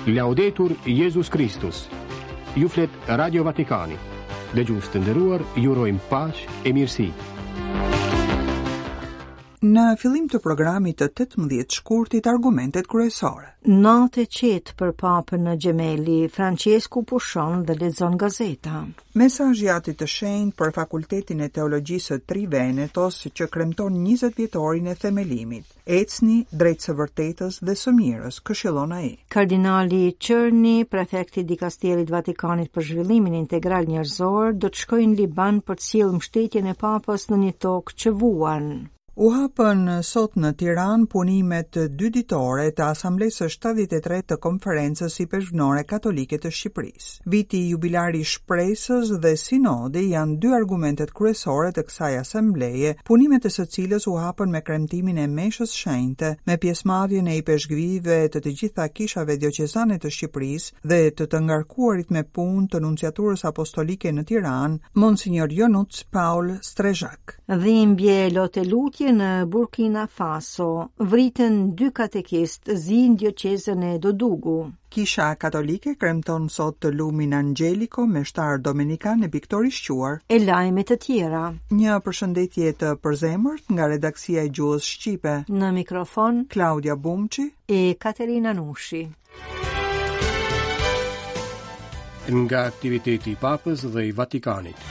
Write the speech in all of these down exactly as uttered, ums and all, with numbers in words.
Laudetur Jesus Christus. Ju flet Radio Vatikani. Dëgjues të nderuar, ju urojmë paqë e mirësi. Në fillim të programit të tetëmbëdhjetë shkurtit, argumentet kryesore. Natë e qetë për papën në Gemelli, Francesku pushon dhe lexon gazeta. Mesazhi i Atit të Shenjtë për Fakultetin e Teologjisë së Tri Venetos që kremton njëzet vjetorin e themelimit. Ecni drejt së vërtetës dhe së mirës, këshillon ai. Kardinali Çerni, prefekti i dikasterit Vatikanit për zhvillimin integral njerëzor, do të shkojnë në Liban për të sjellë mbështetjen e papës në një tokë që vuan. U hapën sot në Tiranë punimet dyditore të Asamblesë së shtatëdhjetë e tretë të Konferencës Sipërgjënore Katolike të Shqipërisë. Viti jubilar i shpresës dhe sinodi janë dy argumentet kryesore të kësaj asambleje, punimet e së cilës u hapën me kremtimin e Meshës Shenjte, me pjesëmarrjen e ipeshgvive të të gjitha kishave dioqezane të Shqipërisë dhe të të ngarkuarit me punë të nunciaturës apostolike në Tiranë, Monsignor Jonuc Paul Strezhak. Dhimbje lote lutje në Burkina Faso, vritën dy katekist zin dioqezën e Dodugu. Kisha katolike kremton sot të lumin Angelico me shtar dominikan e piktori shquar. E lajme të tjera. Një përshëndetje të përzemërt nga redaksia e gjuhës shqipe. Në mikrofon Claudia Bumçi e Katerina Nushi. Nga aktiviteti i Papës dhe i Vatikanit.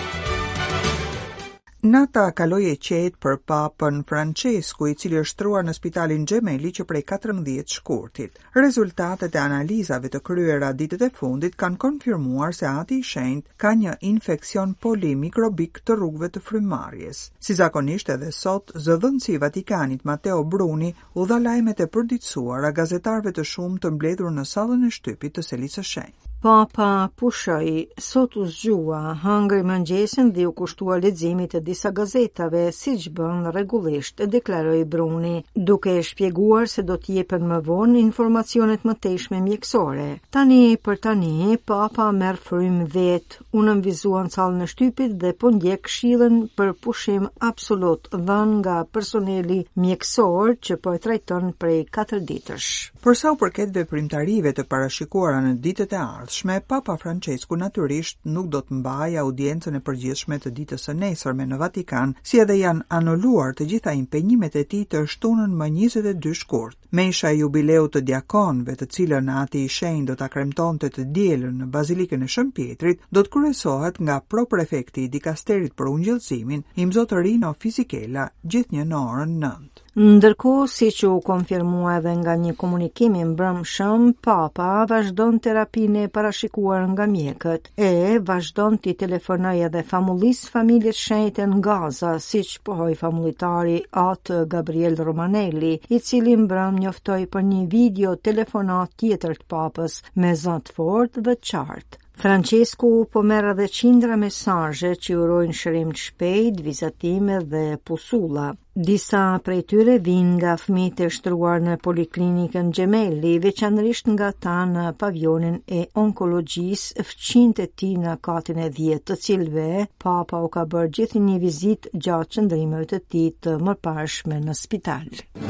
Nata kaloi e qetë për papën Francesku, i cili është shtruar në spitalin Gemelli që prej katërmbëdhjetë shkurtit. Rezultatet e analizave të kryera ditët e fundit kanë konfirmuar se Ati i Shenjtë ka një infeksion polimikrobik të rrugëve të frymëmarrjes. Si zakonisht edhe sot, zëdhënësi i Vatikanit Matteo Bruni u dha lajmet e përditësuara gazetarëve të shumtë të mbledhur në sallën e shtypit të Selisë së Shenjtë. Papa pushoi, sot u zgjua, hëngri mëngjesin dhe u kushtua leximit të disa gazetave, siç bën rregullisht, deklaroi Bruni, duke shpjeguar se do të jepen më vonë informacionet më teshme mjekësore. Tani për tani, Papa merr frymë vet, u nënvizuan sallën e shtypit dhe po ndjek këshillën për pushim absolut dhënë nga personeli mjekësor që po e trajton prej katër ditësh. Për sa u përket veprimtarive të parashikuara në ditët e ardhshme, Papa Francesku natyrisht nuk do të mbajë audiencën e përgjithshme të ditës së nesërme në Vatikan, si edhe janë anuluar të gjitha impenjimet e tij të shtunën më njëzet e dy shkurt. Mesha e jubileut të diakonëve, të cilën Ati i Shenjtë do ta kremtonte të dielën në Bazilikën e Shën Pjetrit, do të kryesohet nga proprefekti i dikasterit për ungjillëzimin, Imzotërino Fizikela, gjithnjë në orën nëntë. Ndërkohë, siç u konfirmua edhe nga një komunikim i mbrëmshëm, Papa vazhdon terapinë e parashikuar nga mjekët e vazhdon t'i telefonojë edhe famullisë familjes Shenjtë në Gaza, siç pohoi famulitari At Gabriel Romanelli, i cili mbrëm njoftoi për një video telefonat tjetër të Papës me zot fort dhe qartë. Francesku po merr edhe qindra mesazhe që urojnë shërim të shpejt, vizatime dhe pusulla. Disa prej tyre vijnë nga fëmijët e shtruar në Poliklinikën Gemelli, veçanërisht nga ta në pavionin e onkologjisë fëmijët e tij në katin e dhjetë, të cilëve Papa u ka bërë gjithë një vizitë gjatë qëndrimeve të tij të mëparshme në spital.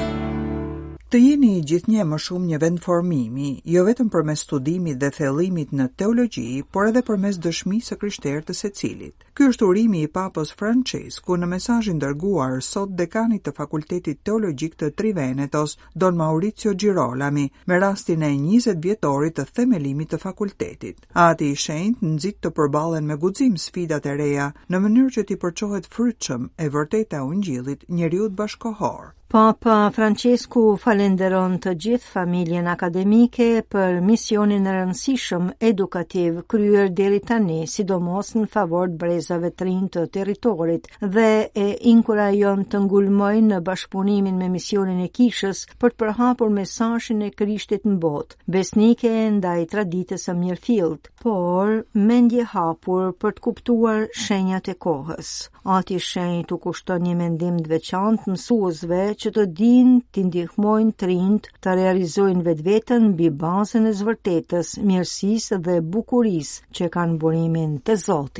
Të jeni gjithnjë më shumë një vend formimi, jo vetëm përmes studimit dhe thellimit në teologji, por edhe përmes dëshmisë së krishterë të secilit. Ky është urimi i Papës Francesku në mesazhin dërguar sot dekanit të Fakultetit Teologjik të Tri Venetos, Don Maurizio Girolami, me rastin e njëzet vjetorit të themelimit të fakultetit. Ati i Shenjtë nxit të përballen me guxim sfidat e reja në mënyrë që t'i përçohet frytshëm e vërteta e Ungjillit njeriut bashkohor. Papa Francesku falenderon të gjithë familjen akademike për misionin e rëndësishëm edukativ kryer deri tani, sidomos në favor të brezave të rinj të territorit, dhe e inkurajon të ngulmojnë në bashkëpunimin me misionin e Kishës për të përhapur mesazhin e Krishtit në botë, besnike ndaj traditës së mirëfillt, por mendje hapur për të kuptuar shenjat e kohës. Ati i Shenjtë u kushton një mendim të veçantë mësuesve që të dinë t'i ndihmojnë të rinjt të realizojnë vetveten mbi bazën e zërtetës, mirësisë dhe bukurisë që kanë burimin të Zoti.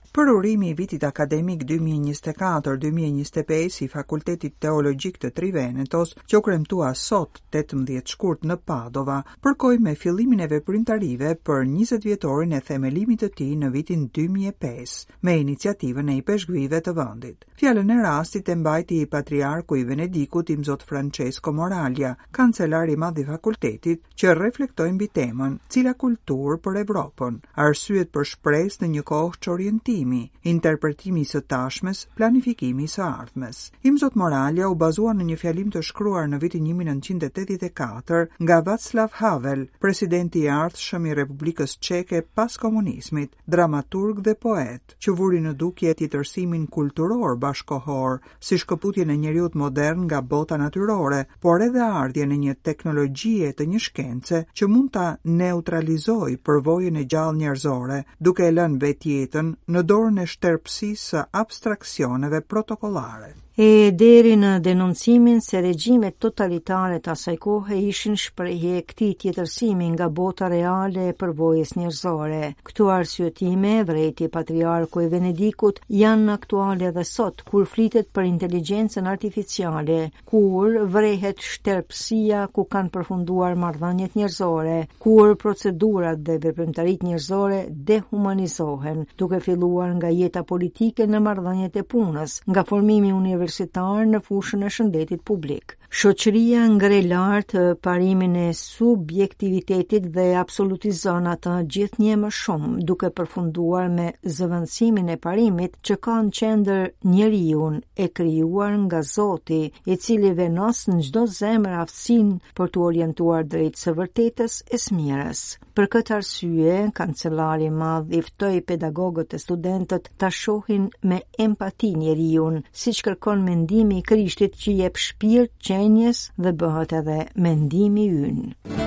Për urimi i vitit akademik dy mijë e njëzet e katër dy mijë e njëzet e pesë i Fakultetit Teologjik të Trivenetos, që u kremtua sot tetëmbëdhjetë shkurt në Padova, përkoj me fillimin e veprimtarive për njëzet vjetorin e themelimit të tij në vitin dy mijë e pesë, me iniciativën e i peshqvive të vendit. Fjalën e rastit e mbajti i patriarku i Venedikut i mzot Francesco Moraglia, kancelari i madh i fakultetit, që reflektoi mbi temën "Cila kulturë për Evropën? Arsyet për shpresë në një kohë çorientimi, interpretimi së tashmes, planifikimi së ardhmes". I mzot Moraglia u bazua në një fjalim të shkruar në vitin një mijë e nëntëqind e tetëdhjetë e katër nga Václav Havel, presidenti i ardhshëm i Republikës Çeke pas komunizmit, dramaturg dhe poet, që vuri në dukje tjetërsimin kulturor bashkohor, si shkëputjen e njeriut modern nga bota natyrore, por edhe ardhjen e një teknologjie të një shkence që mund ta neutralizojë përvojën e gjallë njerëzore, duke e lënë vetjetën në dorën e shtërpësisë së abstraksioneve protokollare. E deri në denoncimin se regjimet totalitare të asaj kohe ishin shprehje e këtij tjetërsimi nga bota reale e përvojës njerëzore. Këto arsyetime, vrejti patriarku i Venedikut, janë aktuale edhe sot, kur flitet për inteligjencën artificiale, kur vrehet shtërpësia ku kanë përfunduar marrëdhëniet njerëzore, kur procedurat dhe veprimtaritë njerëzore dehumanizohen, duke filluar nga jeta politike në marrëdhëniet e punës, nga formimi universitar në fushën e shëndetit publik. Shoqëria ngre lart parimin e subjektivitetit dhe absolutizon atë gjithnjë më shumë, duke përfunduar me zëvendësimin e parimit që ka në qendër njeriun e krijuar nga Zoti, i cili venos në çdo zemër aftësinë për të orientuar drejt së vërtetës e së mirës. Për këtë arsye, kancellari i madh i ftoi pedagogët e studentët ta shohin me empati njeriun, siç kërkon mendimi i Krishtit që jep shpirt qenjes dhe bëhet edhe mendimi ynë.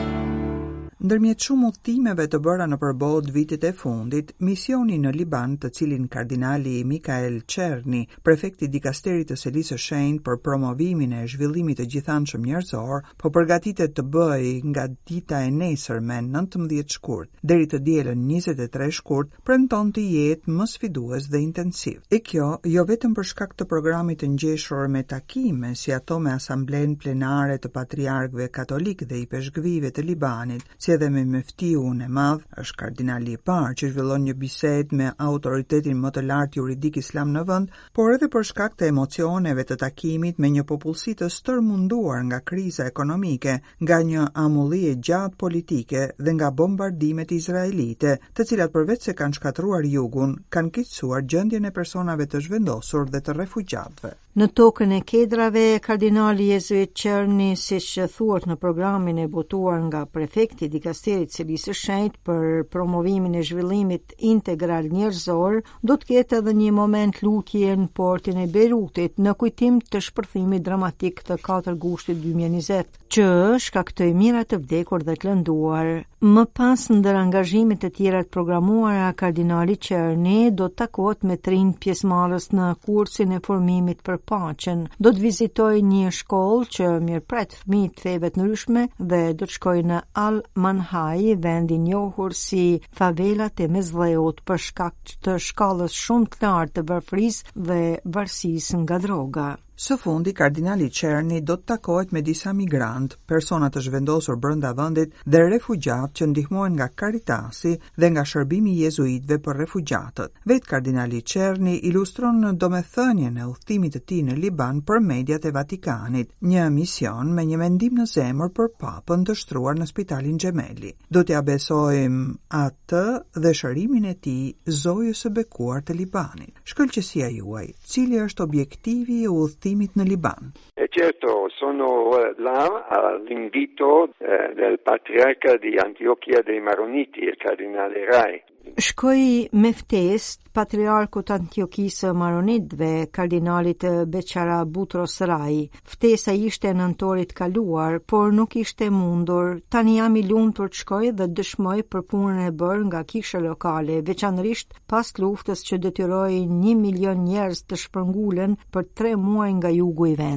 Ndërmjet shumë udhëtimeve të bëra në përbot vitit e fundit, misioni në Liban, të cilin kardinali Mikael Çerni, prefekti dikasterit të Selisë së Shenjtë për promovimin e zhvillimit të gjithanshëm njerëzor, po përgatitet të bëjë nga dita e nesërme nëntëmbëdhjetë shkurt deri të dielën njëzet e tre shkurt, premton të jetë më sfidues dhe intensiv. E kjo jo vetëm për shkak të programit të ngjeshur me takime, si ato me asamblen plenare të patriarkëve katolik dhe i peshqvive të Libanit, si edhe me meftiun e madh, është kardinali i parë që zhvillon një bisedë me autoritetin më të lartë juridik islam në vend, por edhe për shkak të emocioneve të takimit me një popullsi të stërmunduar nga kriza ekonomike, nga një amulli e gjatë politike dhe nga bombardimet izraelite, të cilat përveç se kanë shkatruar jugun, kanë keqësuar gjendjen e personave të zhvendosur dhe të refugjatëve. Në tokën e Kedrave, kardinali jezuit Çerni, siç thuhet në programin e botuar nga prefekti dikasterit Selisë së Shenjtë për promovimin e zhvillimit integral njerëzor, do të ketë edhe një moment lutje në portin e Beirutit në kujtim të shpërthimit dramatik të katër gushtit dy mijë e njëzet, që shkaktoi mijëra të vdekur dhe të lënduar. Më pas, ndër angazhimet e tjera të programuara, kardinali Çerni do të takohet me trinj pjesëmarrës në kursin e formimit për paqen. Do të vizitoj një shkollë që mirëpret fëmijë të feve të ndryshme dhe do të shkojë në Al Manhaj, vend i njohur si favelat e Mesdheut për shkak të shkallës shumë të lartë të varfërisë dhe varësisë nga droga. Së fundi, kardinali Çerni do të takohet me disa migrant, persona të zhvendosur brenda vendit dhe refugjat që ndihmohen nga Caritasi dhe nga shërbimi jezuitëve për refugjatët. Vetë kardinali Çerni ilustron në domethënien e udhëtimit të tij në Liban për mediat e Vatikanit, një mision me një mendim në zemër për papën të shtruar në Spitalin Xhemeli. Do t'ia besojmë atë dhe shërimin e tij zojës së bekuar të Libanit. Shkëlqësia juaj, cili është objektivi i udhëtimit në Liban? E certo, sono là all'invito eh, del patriarca di Antiochia dei Maroniti, il cardinale Rai. Shkoi me ftesë patriarkut Antiokisë Maronitëve, kardinalit Beqara Butros Rai. Ftesa ishte në nëntorit kaluar, por nuk ishte mundur. Tani jam i lumtur të shkoj dhe dëshmoj për punën e bërë nga kisha lokale, veçanërisht pas luftës që detyroi një milion njerëz të shpërngulen për tre muaj nga jugu i vendit.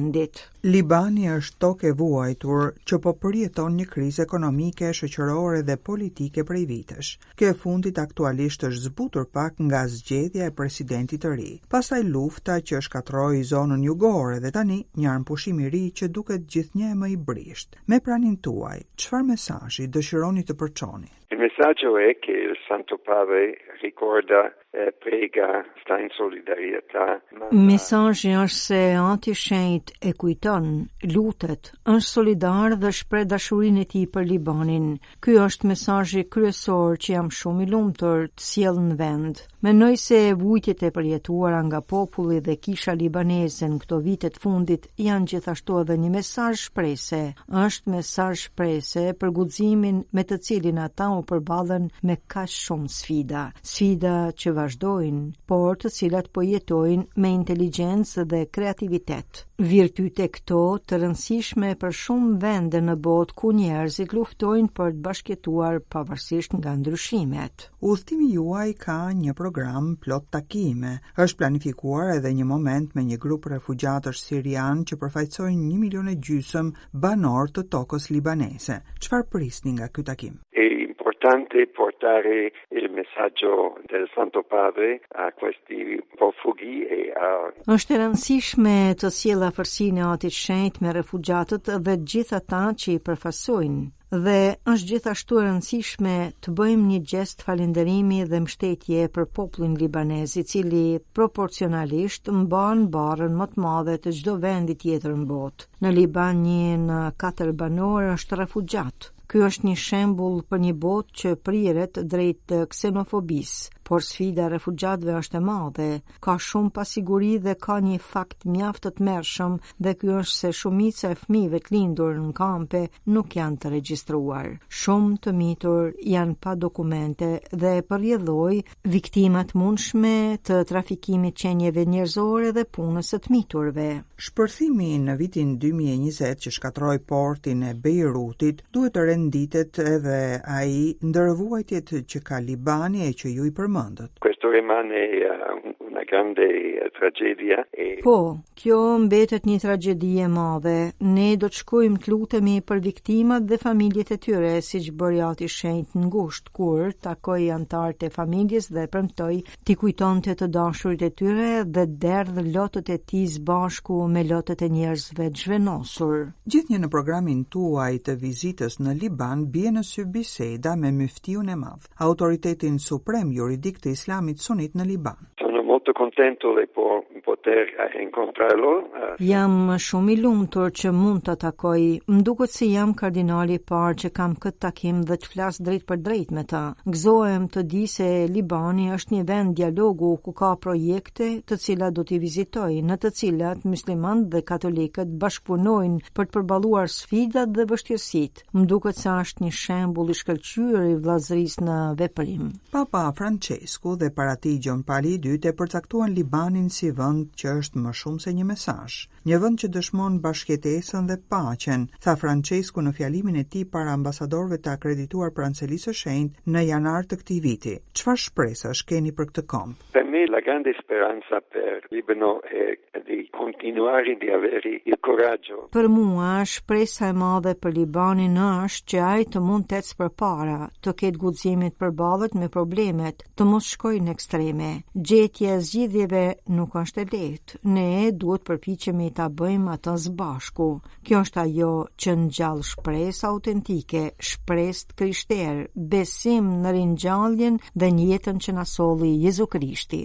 Libani është tokë e vuajtur që po përjeton një krizë ekonomike, shoqërore dhe politike prej vitesh. Kjo e fundit aktualisht është zbutur pak nga zgjedhja e presidentit të ri. Pastaj lufta që shkatroi zonën jugore dhe tani një armpushim i ri që duket gjithnjë më i brisht. Me pranin tuaj, çfarë mesazhi dëshironi të përçoni? Il messaggio è che il Santo Padre ricorda e prega, sta in solidarietà. Mesazhi është se Ati i Shenjtë e kujton, lutet, është solidar dhe shpreh dashurinë e tij për Libanin. Ky është mesazhi kryesor që jam shumë i lumtur të sjell në vend. Mendoj se vujtjet e përjetuara nga populli dhe kisha libaneze në këto vite të fundit janë gjithashtu edhe një mesazh shprehse. Është mesazh shprehse për guximin me të cilin ata u përballen me kaq shumë sfida, sfida që vazhdojnë, por të cilat po jetojnë me inteligjencë dhe kreativitet. Virtyte këto të rëndësishme për shumë vende në botë ku njerëzit luftojnë për të bashkëtuar pavarësisht nga ndryshimet. Udhëtimi juaj ka një program plot takime. Është planifikuar edhe një moment me një grup refugjatësh sirian që përfaqësojnë një milion e gjysëm banor të tokës libanese. Çfarë prisni nga ky takim? Importante portare il messaggio del Santo Padre a questi profughi e a... Është e rëndësishme të sjellë afërsinë e Atit Shenjtë me refugjatët dhe të gjithë ata që i përfaqësojnë. Dhe është gjithashtu e rëndësishme të bëjmë një gest falënderimi dhe mbështetje për popullin libanez, i cili proporcionalisht mban barrën më të madhe të çdo vendi tjetër në botë. Në Liban një në katër banor është refugjat. Ky është një shembull për një botë që priret drejt ksenofobisë, por sfida e refugjatëve është e madhe. Ka shumë pasiguri dhe ka një fakt mjaft të tmerrshëm dhe ky është se shumica e fëmijëve të lindur në kampe nuk janë të regjistruar. Shumë të mitur janë pa dokumente dhe përrjedhoi viktimat mundshme të trafikimit qenieve njerëzore dhe punës së të miturve. Shpërthimi në vitin dy mijë e njëzet që shkatroi portin e Beirutit duhet të renditet edhe ai ndër vuajtjet që ka Libani e që ju i përmendët. Questo rimane uh, una grande tragedia. E... Po, kjo mbetet një tragjedi e madhe. Ne do të shkojmë të lutemi për viktimat dhe familjet e tyre, siç bëri Ati i Shenjtë në ngusht kur takoi anëtarët e familjes dhe premtoi t'i kujtonte të dashurit e tyre dhe derdh lotët e tij së bashku me lotët e njerëzve të zhvenosur. Gjithnjë në programin tuaj të vizitës në Liban bie në sy biseda me myftiun e madh, autoritetin suprem juridik të Islamit sunit në Liban. Sono molto contento di poter incontrarlo. Jam shumë i lumtur që mund të takoj. Më duket se jam kardinali i parë që kam këtë takim dhe të flas drejt për drejt me ta. Gëzohem të di se Libani është një vend dialogu ku ka projekte të cilat do t'i vizitoj, në të cilat muslimanët dhe katolikët bashkëpunojnë për të përballuar sfidat dhe vështirësitë. Më duket se është një shembull i shkëlqyer i vllazërisë në veprim. Papa Francesku dhe para tij Gjon Pali i dytë e përcaktuan Libanin si vend që është më shumë se një mesazh, një vend që dëshmon bashkëtesën dhe paqen, tha Francesku në fjalimin e tij para ambasadorëve të akredituar për Anselisë së Shenjtë në janar të këtij viti. Çfarë shpresash keni për këtë komp? Per me la grande speranza per Libano è di continuare di avere il coraggio. Për mua shpresa e madhe për Libanin është që ai të mund të ecë përpara, të ketë guximin të përballet me problemet, të mos shkojë në ekstreme. Gjetja e zgjidhjeve nuk është e lehtë. Ne duhet përpiqemi ta bëjmë atë së bashku. Kjo është ajo që ngjall shpresë autentike, shpresë krishtere, besim në ringjalljen dhe në jetën që na solli Jezu Krishti.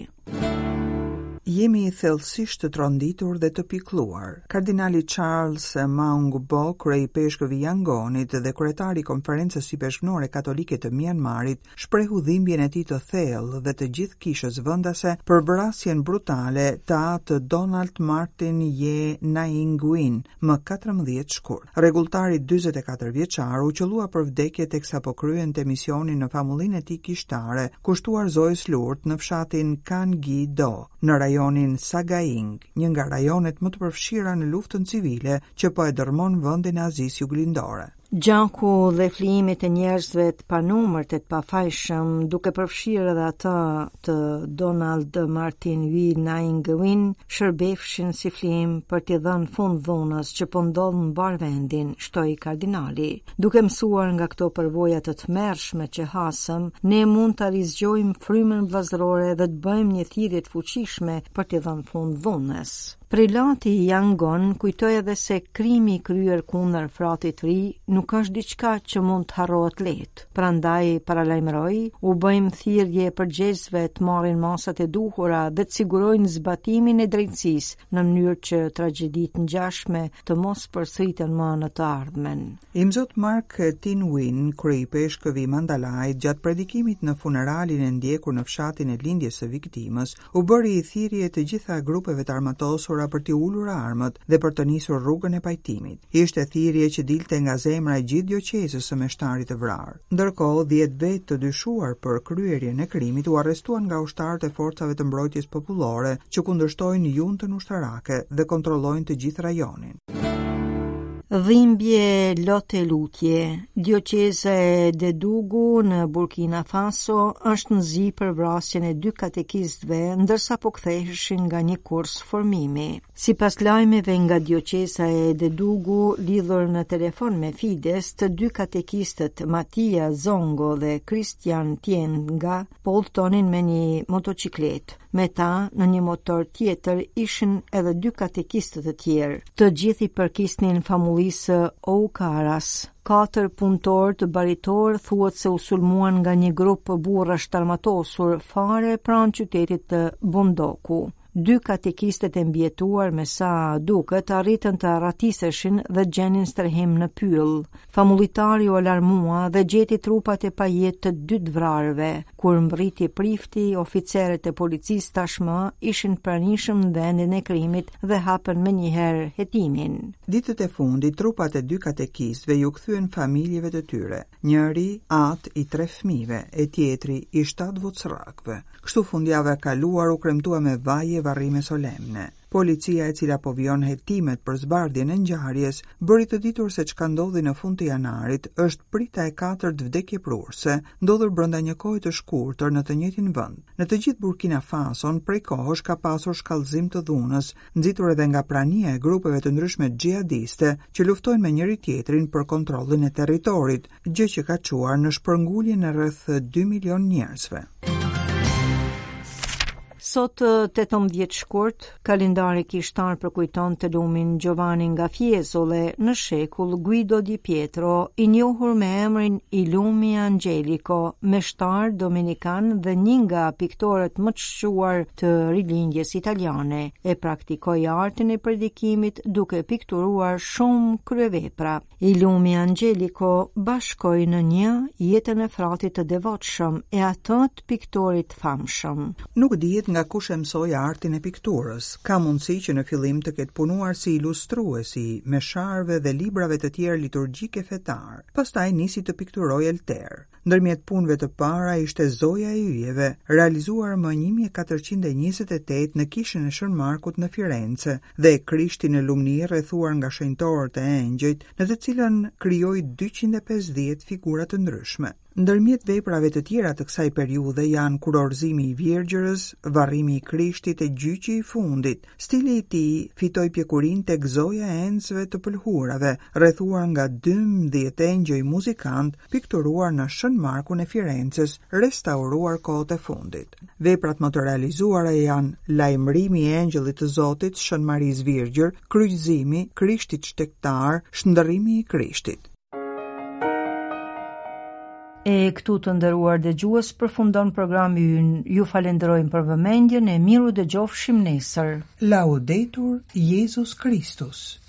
Jemi thellësisht të tronditur dhe të pikëlluar. Kardinali Charles Maungbo, krye i peshkëve i Yangonit dhe kryetari i Konferencës së Peshkënore Katolike të Myanmarit, shprehu dhimbjen e tij të thellë dhe të gjithë kishës vendase për vrasjen brutale të atë Donald Martin Ye Naingwin, më katërmbëdhjetë shkurt. Rregulltari dyzet e katër vjeçar u qellua për vdekje teksa po kryente misionin në famullinë e tij kishtare, kushtuar zojës lurt në fshatin Kangi-do, në rajonin Sagaing, një nga rajonet më të përfshira në luftën civile që po e dërmon vendin e Azisë Juglindore. Gjaku dhe flimit e njerëzve të panumërt e të pafajshëm, duke përfshirë edhe ata të Donald Martin Will Naingwin, shërbefshin si flim për t'i dhënë fund dhunës që po ndodh në bar vendin, shtoi kardinali. Duke mësuar nga këto përvoja të tmerrshme që hasëm, ne mund ta rizgjojmë frymën vllazërore dhe të bëjmë një thirrje të fuqishme për t'i dhënë fund dhunës. Prelati Yangon kujtoi edhe se krimi i kryer kundër fratit të ri nuk është diçka që mund të harrohet lehtë. Prandaj paralajmëroi, u bëjmë thirrje përgjegjësve të marrin masat e duhura dhe të sigurojnë zbatimin e drejtësisë në mënyrë që tragjeditë ngjashme të mos përsëriten më në të ardhmen. Imzot Mark Tin Win, krye i peshkëve i Mandalajt, gjatë predikimit në funeralin e ndjekur në fshatin e lindjes së viktimës, u bëri i thirrje të gjitha grupeve të armatosura për t'i ulur armët dhe për të nisur rrugën e pajtimit. Ishte thirrje që dilte nga zemra e gjithë dioqezës së meshtarit të vrarë. Ndërkohë, dhjetë vetë të dyshuar për kryerjen e krimit u arrestuan nga ushtarët e forcave të mbrojtjes popullore që kundërshtojnë juntën ushtarake dhe kontrollojnë të gjithë rajonin. Dhimbje lote lutje. Dioqeza e Dedugu në Burkina Faso është në zi për vrasjen e dy katekistëve ndërsa po ktheheshin nga një kurs formimi. Sipas lajmeve nga dioqeza e Dedugu lidhur në telefon me Fides, të dy katekistët Matia Zongo dhe Christian Tienga po udhtonin me një motociklet. Me ta, në një motor tjetër, ishin edhe dy katekistët e tjerë. Të gjithë i përkisnin famullisë Oukaras. Katër punëtor të baritor thuhet se u sulmuan nga një grup burrash të armatosur fare pranë qytetit të Bondoku. Dy katekistet e mbijetuar me sa duket arritën të ratiseshin dhe gjenin strehim në pyll. Famullitari u alarmua dhe gjeti trupat e pajet të dy të vrarëve. Kur mbriti prifti, oficerët e policisë tashmë ishin pranishëm në vendin e krimit dhe hapën menjëherë hetimin. Ditët e fundit, trupat e dy katekistëve ju kthyen familjeve të tyre. Njëri atë i tre fëmijëve, e tjetri i shtatë vocërakëve. Kështu fundjava e kaluar u kremtua me vaje varrime solemne. Policia, e cila po vijon hetimet për zbardhjen e ngjarjes, bëri të ditur se çka ndodhi në fund të janarit është prita e katërt vdekje prurse, ndodhur brenda një kohe të shkurtër në të njëjtin vend. Në të gjithë Burkina Fason prej kohësh ka pasur shkallëzim të dhunës, nxitur edhe nga prania e grupeve të ndryshme xhihadiste që luftojnë me njëri tjetrin për kontrollin e territorit, gjë që ka çuar në shpërnguljen e rreth dy milion njerëzve. Sot tetëmbëdhjetë shkurt, kalendari kishtar përkujton të lumin Giovanni nga Fiesole në shekull Guido di Pietro, i njohur me emrin i lumi Angelico, meshtar dominikan dhe një nga piktorët më të shquar të rilindjes italiane, e praktikoi artin e predikimit duke pikturuar shumë kryevepra. I lumi Angelico bashkoi në një jetën e fratit të devotshëm e atë të piktorit famshëm. Nuk dihet nga kush e mësoi artin e pikturës. Ka mundësi që në fillim të ketë punuar si ilustruesi me sharve dhe librave të tjerë liturgjike fetar. Pastaj nisi të pikturojë elter. Ndërmjet punëve të para ishte Zoja e Yjeve, realizuar më një mijë e katërqind e njëzet e tetë në kishën e Shën Markut në Firenze dhe Krishtin e lumni rrethuar nga shenjtorët e engjëjt, në të cilën krijoi dyqind e pesëdhjetë figura të ndryshme. Ndërmjet veprave të tjera të kësaj periudhe janë kurorzimi i Vjergjërës, varrimi i Krishtit e gjyqi i fundit. Stili i tij fitoi pjekurinë tek Zoja e Encëve të pëlhurave, rrethuar nga dymbëdhjetë engjëj muzikant, pikturuar në Shën Markun e Firenzes, restauruar kohët e fundit. Veprat më të realizuara janë Lajmërimi i Engjëllit të Zotit, Shën Maris Virgjër, Kryqëzimi, Krishtit shtektar, Shndërrimi i Krishtit. E këtu të nderuar dëgjues, përfundon programi ynë. Ju falenderojmë për vëmendjen e miru dëgjofshim nesër. Laudetur Jesus Christus.